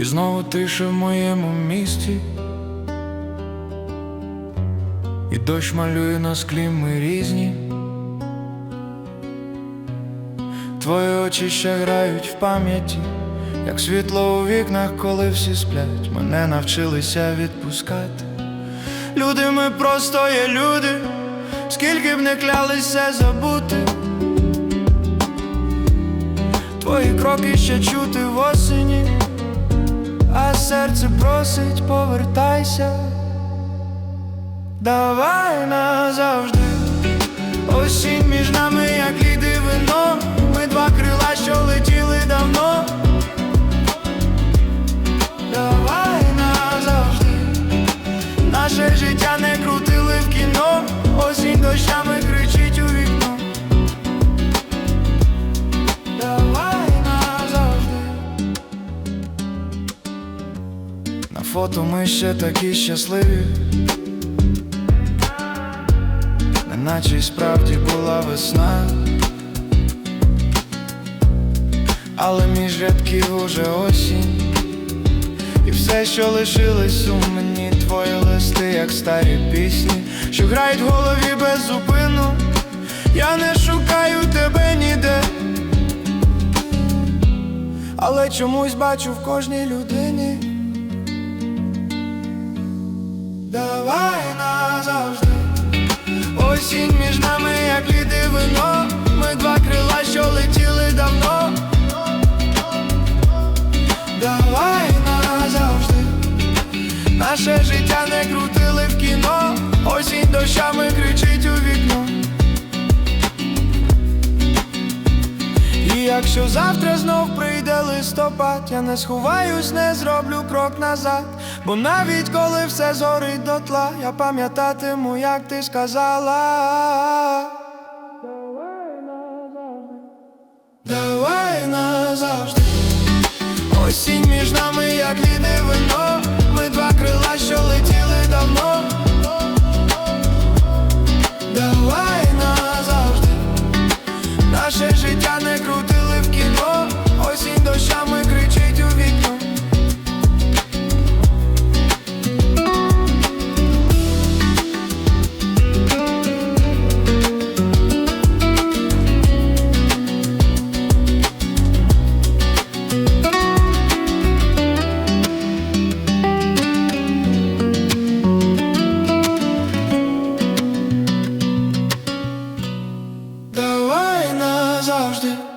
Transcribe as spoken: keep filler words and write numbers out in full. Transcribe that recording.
знову тиша в моєму місті, і дощ малює на склі, ми різні. Твої очі ще грають в пам'яті, як світло у вікнах, коли всі сплять. Мене навчилися відпускати. Люди, ми просто є люди, скільки б не клялися забути. Твої кроки ще чути в осені, а серце просить, повертайся. Давай назавжди. Осінь між нами, як лід і вино. Ми два крила, що летіли давно. Давай назавжди. Наше життя не крутили в кіно. Осінь дощами кричить у вікно. Давай назавжди. На фото ми ще такі щасливі, наче й справді була весна, але між рядків уже осінь. І все, що лишилось у мені, твої листи, як старі пісні, що грають в голові без зупину. Я не шукаю тебе ніде, але чомусь бачу в кожній людині. Давай назавжди. Осінь між нами, як лід і вино. Ми два крила, що летіли давно. Давай назавжди. Наше життя не крутили в кіно. Осінь дощами кричить у вікно. І якщо завтра знов прийде листопад, я не сховаюсь, не зроблю крок назад. Бо навіть коли все зорить дотла, я пам'ятатиму, як ти сказала. Давай назавжди. Давай назавжди. Осінь між нами, як лід і вино. Ми два крила, що летіли давно. Давай назавжди. Наше життя не крутили в кіно. Осінь дощами кричить у вікно. Давай назавжди.